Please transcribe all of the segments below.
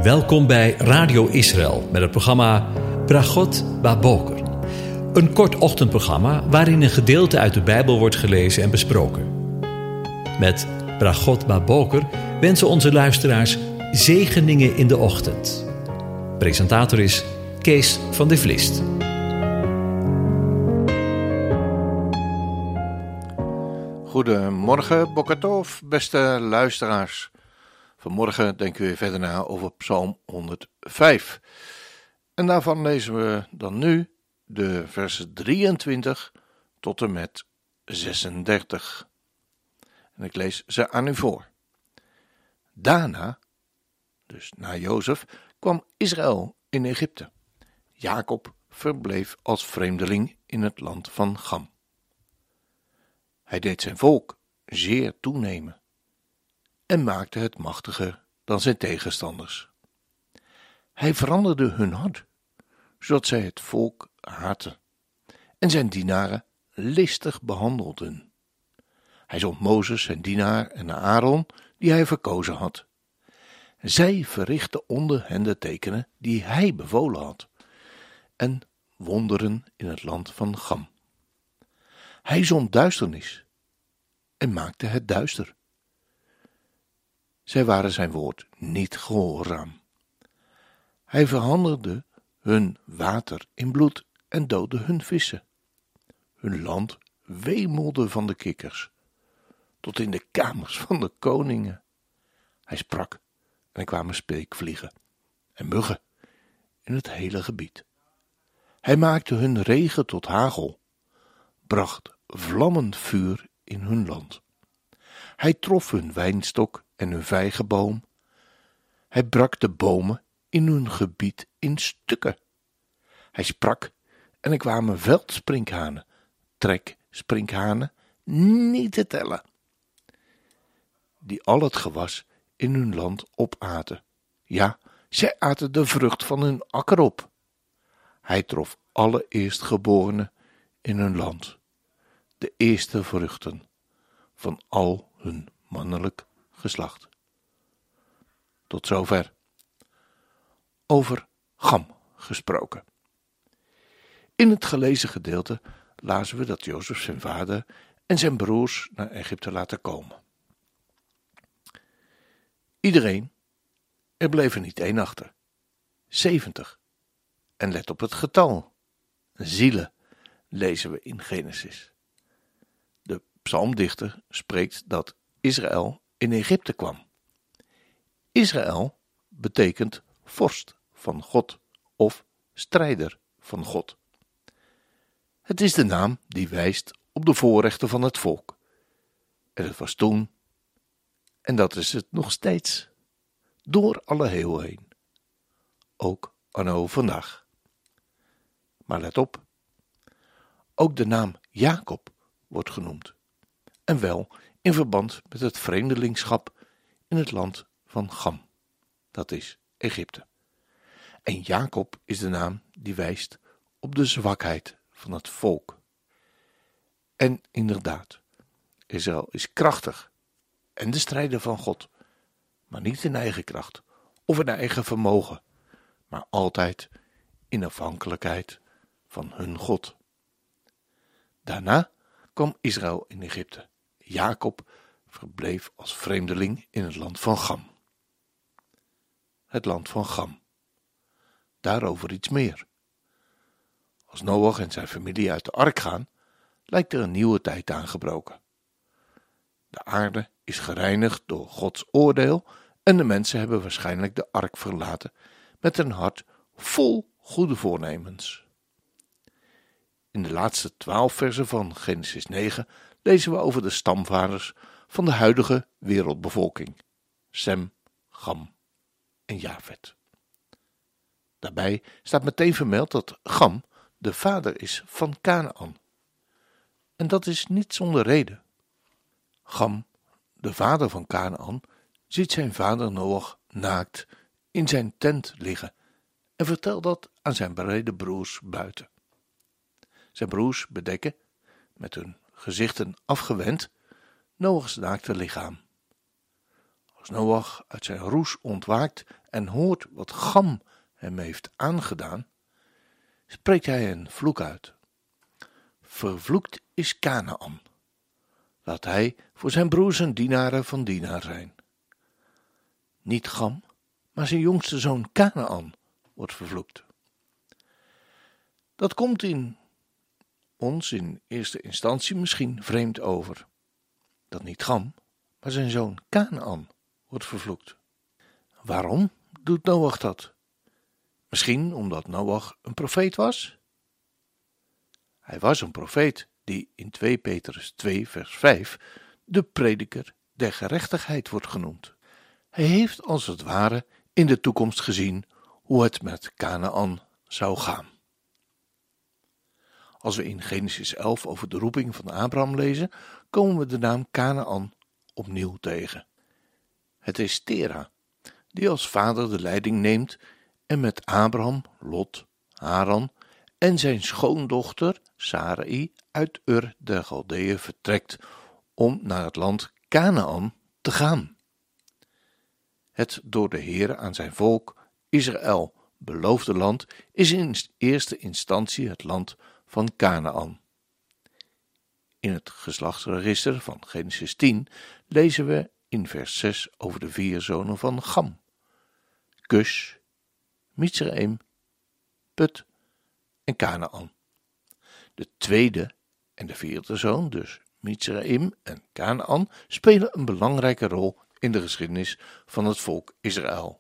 Welkom bij Radio Israël met het programma Bragot Baboker. Een kort ochtendprogramma waarin een gedeelte uit de Bijbel wordt gelezen en besproken. Met Bragot Baboker wensen onze luisteraars zegeningen in de ochtend. Presentator is Kees van der Vlist. Goedemorgen, Boker Tov, beste luisteraars. Vanmorgen denken we weer verder na over Psalm 105. En daarvan lezen we dan nu de versen 23 tot en met 36. En ik lees ze aan u voor. Daarna, dus na Jozef, kwam Israël in Egypte. Jacob verbleef als vreemdeling in het land van Gam. Hij deed zijn volk zeer toenemen en maakte het machtiger dan zijn tegenstanders. Hij veranderde hun hart, zodat zij het volk haatten en zijn dienaren listig behandelden. Hij zond Mozes, zijn dienaar, en Aaron, die hij verkozen had. Zij verrichtten onder hen de tekenen die hij bevolen had en wonderen in het land van Gam. Hij zond duisternis en maakte het duister. Zij waren zijn woord niet gehoorzaam. Hij veranderde hun water in bloed en doodde hun vissen. Hun land wemelde van de kikkers, tot in de kamers van de koningen. Hij sprak en er kwamen speekvliegen en muggen in het hele gebied. Hij maakte hun regen tot hagel, bracht vlammend vuur in hun land. Hij trof hun wijnstok en hun vijgenboom. Hij brak de bomen in hun gebied in stukken. Hij sprak en er kwamen veldsprinkhanen, treksprinkhanen, niet te tellen, die al het gewas in hun land opaten. Ja, zij aten de vrucht van hun akker op. Hij trof alle eerstgeborenen in hun land, de eerste vruchten van al hun mannelijk geslacht. Tot zover. Over Gam gesproken. In het gelezen gedeelte lazen we dat Jozef zijn vader en zijn broers naar Egypte laten komen. Iedereen, er bleef er niet één achter. 70. En let op het getal. Zielen lezen we in Genesis. De psalmdichter spreekt dat Israël in Egypte kwam. Israël betekent vorst van God of strijder van God. Het is de naam die wijst op de voorrechten van het volk. En het was toen, en dat is het nog steeds, door alle eeuw heen. Ook anno vandaag. Maar let op, ook de naam Jacob wordt genoemd. En wel in verband met het vreemdelingschap in het land van Gam, dat is Egypte. En Jacob is de naam die wijst op de zwakheid van het volk. En inderdaad, Israël is krachtig en de strijder van God, maar niet in eigen kracht of in eigen vermogen, maar altijd in afhankelijkheid van hun God. Daarna kwam Israël in Egypte. Jacob verbleef als vreemdeling in het land van Gam. Het land van Gam. Daarover iets meer. Als Noach en zijn familie uit de ark gaan, lijkt er een nieuwe tijd aangebroken. De aarde is gereinigd door Gods oordeel en de mensen hebben waarschijnlijk de ark verlaten met een hart vol goede voornemens. In de laatste 12 versen van Genesis 9 lezen we over de stamvaders van de huidige wereldbevolking: Sem, Gam en Jafet. Daarbij staat meteen vermeld dat Gam de vader is van Kanaan. En dat is niet zonder reden. Gam, de vader van Kanaan, ziet zijn vader Noach naakt in zijn tent liggen en vertelt dat aan zijn beide broers buiten. Zijn broers bedekken, met hun gezichten afgewend, Noachs naakte lichaam. Als Noach uit zijn roes ontwaakt en hoort wat Cham hem heeft aangedaan, spreekt hij een vloek uit. Vervloekt is Kanaan. Laat hij voor zijn broers en dienaren van dienaar zijn. Niet Cham, maar zijn jongste zoon Kanaan wordt vervloekt. Dat komt ons in eerste instantie misschien vreemd over. Dat niet Cham, maar zijn zoon Kanaan wordt vervloekt. Waarom doet Noach dat? Misschien omdat Noach een profeet was? Hij was een profeet die in 2 Petrus 2 vers 5 de prediker der gerechtigheid wordt genoemd. Hij heeft als het ware in de toekomst gezien hoe het met Kanaan zou gaan. Als we in Genesis 11 over de roeping van Abraham lezen, komen we de naam Kanaan opnieuw tegen. Het is Tera, die als vader de leiding neemt en met Abraham, Lot, Haran en zijn schoondochter Sarai uit Ur der Galdeeën vertrekt om naar het land Kanaan te gaan. Het door de Heere aan zijn volk Israël beloofde land is in eerste instantie het land van Kanaan. In het geslachtsregister van Genesis 10 lezen we in vers 6 over de 4 zonen van Cham: Kus, Mitsraim, Put en Kanaan. De tweede en de 4e zoon, dus Mitsraim en Kanaan, spelen een belangrijke rol in de geschiedenis van het volk Israël.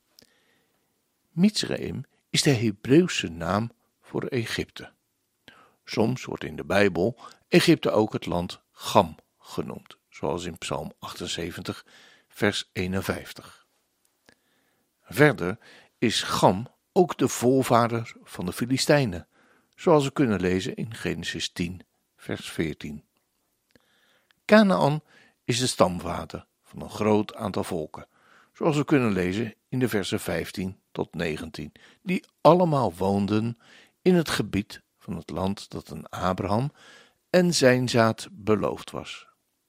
Mitsraim is de Hebreeuwse naam voor Egypte. Soms wordt in de Bijbel Egypte ook het land Cham genoemd, zoals in Psalm 78, vers 51. Verder is Cham ook de voorvader van de Filistijnen, zoals we kunnen lezen in Genesis 10, vers 14. Kanaan is de stamvader van een groot aantal volken, zoals we kunnen lezen in de versen 15 tot 19, die allemaal woonden in het gebied van het land dat aan Abraham en zijn zaad beloofd was.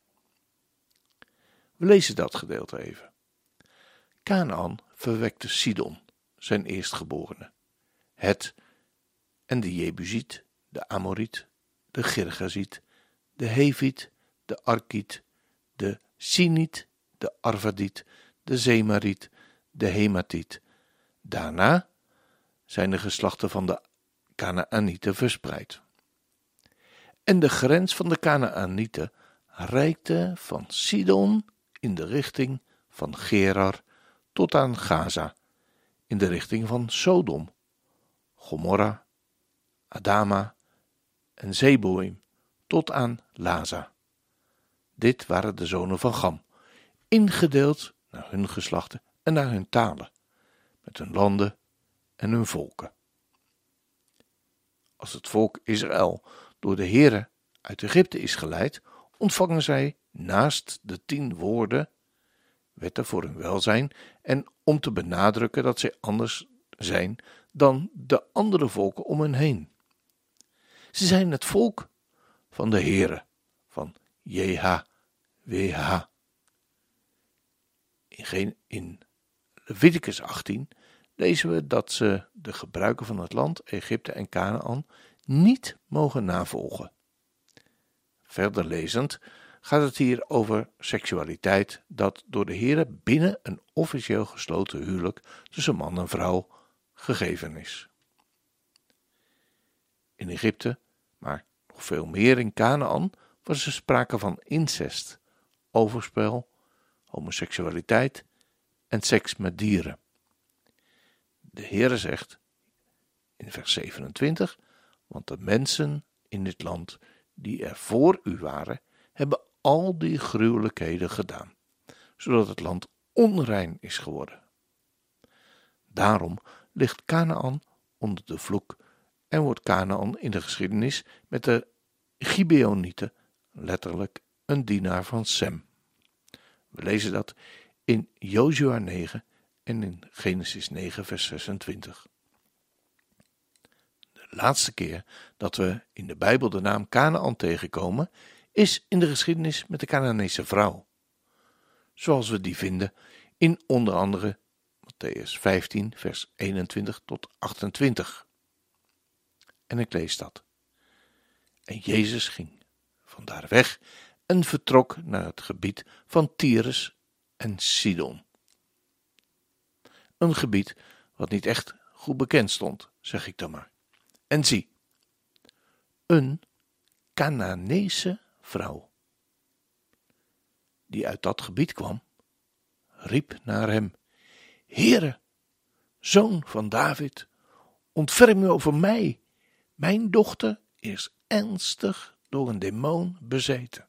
We lezen dat gedeelte even. Kanaan verwekte Sidon, zijn eerstgeborene, Het en de Jebusiet, de Amoriet, de Girgaziet, de Heviet, de Arkiet, de Siniet, de Arvadiet, de Zemariet, de Hematiet. Daarna zijn de geslachten van de Kanaanieten verspreid. En de grens van de Kanaanieten reikte van Sidon in de richting van Gerar tot aan Gaza, in de richting van Sodom, Gomorra, Adama en Zeboim tot aan Laza. Dit waren de zonen van Cham, ingedeeld naar hun geslachten en naar hun talen, met hun landen en hun volken. Als het volk Israël door de Heere uit Egypte is geleid, ontvangen zij naast de 10 woorden, wetten voor hun welzijn en om te benadrukken dat zij anders zijn dan de andere volken om hen heen. Ze zijn het volk van de Heere, van JHWH. In Leviticus 18 lezen we dat ze de gebruiken van het land, Egypte en Kanaan, niet mogen navolgen. Verder lezend gaat het hier over seksualiteit dat door de Heere binnen een officieel gesloten huwelijk tussen man en vrouw gegeven is. In Egypte, maar nog veel meer in Kanaan, was er sprake van incest, overspel, homoseksualiteit en seks met dieren. De Heere zegt in vers 27, want de mensen in dit land die er voor u waren, hebben al die gruwelijkheden gedaan, zodat het land onrein is geworden. Daarom ligt Kanaan onder de vloek en wordt Kanaan in de geschiedenis met de Gibeonieten letterlijk een dienaar van Sem. We lezen dat in Jozua 9 en in Genesis 9 vers 26. De laatste keer dat we in de Bijbel de naam Kanaan tegenkomen is in de geschiedenis met de Kanaanese vrouw. zoals we die vinden in onder andere Mattheüs 15, vers 21 tot 28. En ik lees dat. En Jezus ging vandaar weg en vertrok naar het gebied van Tyrus en Sidon. Een gebied wat niet echt goed bekend stond, zeg ik dan maar. En zie, een Kanaanese vrouw, die uit dat gebied kwam, riep naar hem: Heere, Zoon van David, ontferm u over mij. Mijn dochter is ernstig door een demon bezeten.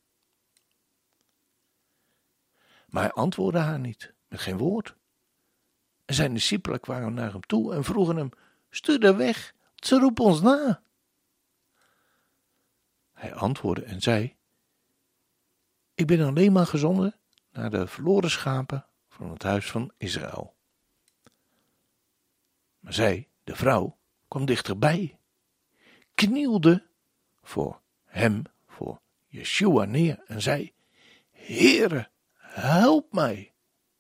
Maar hij antwoordde haar niet, met geen woord. En zijn discipelen kwamen naar hem toe en vroegen hem: stuur haar weg, ze roept ons na. Hij antwoordde en zei: ik ben alleen maar gezonden naar de verloren schapen van het huis van Israël. Maar zij, de vrouw, kwam dichterbij, knielde voor hem, voor Yeshua neer en zei: Heere, help mij.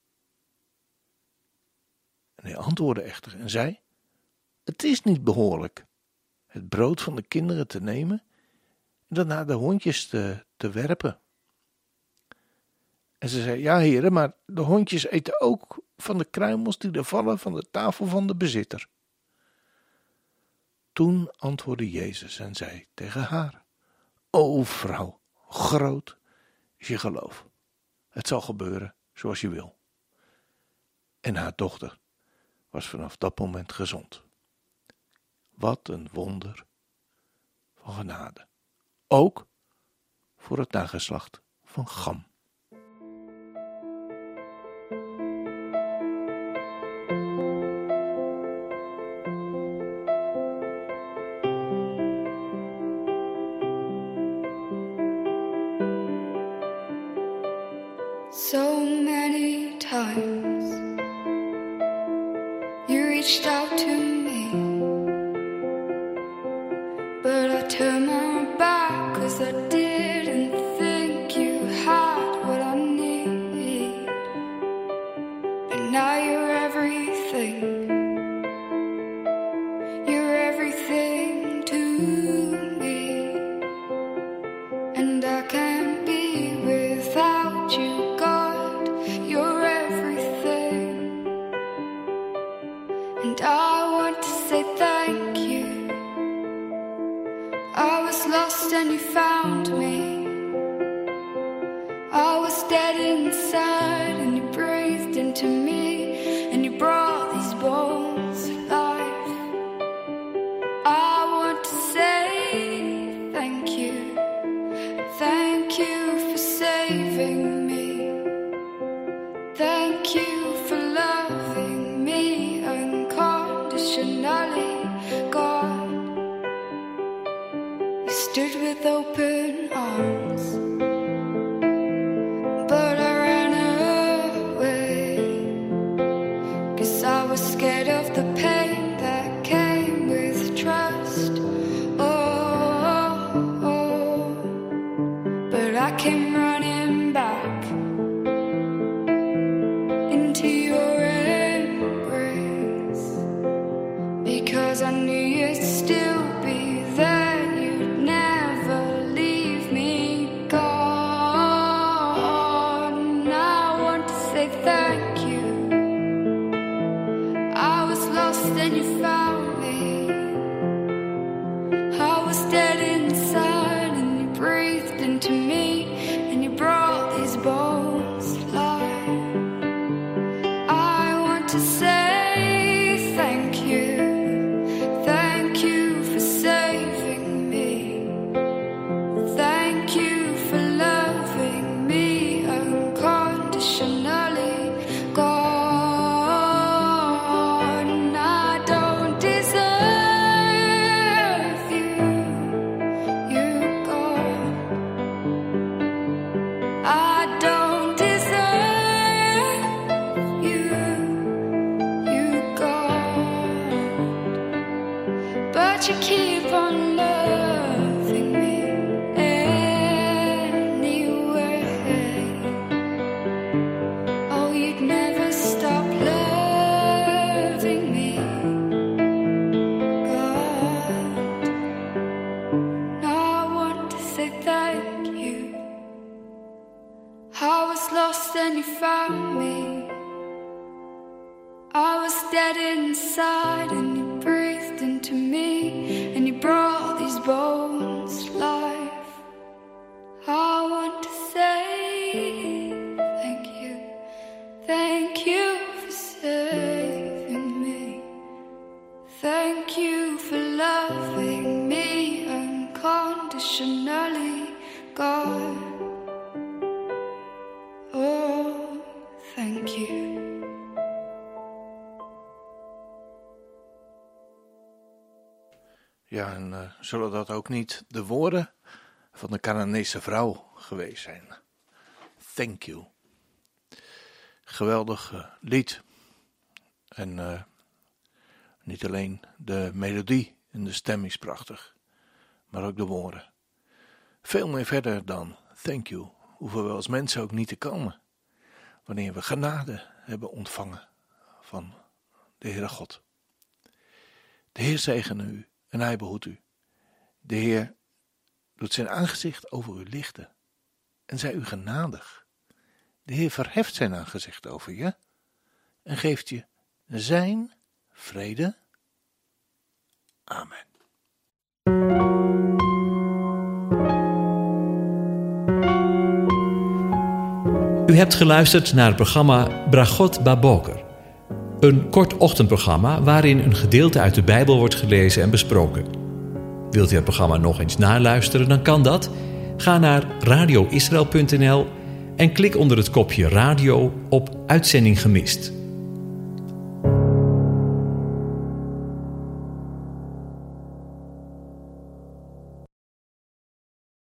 En hij antwoordde echter en zei: het is niet behoorlijk het brood van de kinderen te nemen en dat naar de hondjes te werpen. En ze zei: ja, heren, maar de hondjes eten ook van de kruimels die er vallen van de tafel van de bezitter. Toen antwoordde Jezus en zei tegen haar: o vrouw, groot is je geloof. Het zal gebeuren zoals je wil. En haar dochter was vanaf dat moment gezond. Wat een wonder van genade. Ook voor het nageslacht van Cham. So many times you reached out to me, but I turned my back 'cause I didn't think you had what I need. And now you're everything. You're everything to me, and I can't be without you. I want to say thank you. I was lost and you found me. I was dead inside and you breathed into me, and you brought these bones to life. I want to say thank you. Thank you for saving me. Thank you for loving me unconditionally, God. You stood with open arms, but I ran away, 'cause I was scared of the pain that came with trust. Oh, but I came running back into your embrace, because I knew you'd still be there. You'd never leave me, God. And I want to say thank you. I was lost and you found me. I was dead inside and you breathed into me, and you thank you. I was lost and you found me. I was dead inside and you breathed into me, and you brought these bones to life. I want to say thank you. Thank you for saving me. Thank you for loving me unconditionally, God. Oh, thank you. Ja, en zullen dat ook niet de woorden van de Canaanese vrouw geweest zijn? Thank you. Geweldig lied. En niet alleen de melodie en de stem is prachtig, maar ook de woorden. Veel meer verder dan thank you hoeven we als mensen ook niet te komen, wanneer we genade hebben ontvangen van de Heere God. De Heer zegene u en hij behoedt u. De Heer doet zijn aangezicht over u lichten en zij u genadig. De Heer verheft zijn aangezicht over je en geeft je zijn vrede. Amen. U hebt geluisterd naar het programma Bragot Baboker. Een kort ochtendprogramma waarin een gedeelte uit de Bijbel wordt gelezen en besproken. Wilt u het programma nog eens naluisteren, dan kan dat. Ga naar radioisrael.nl en klik onder het kopje radio op Uitzending gemist.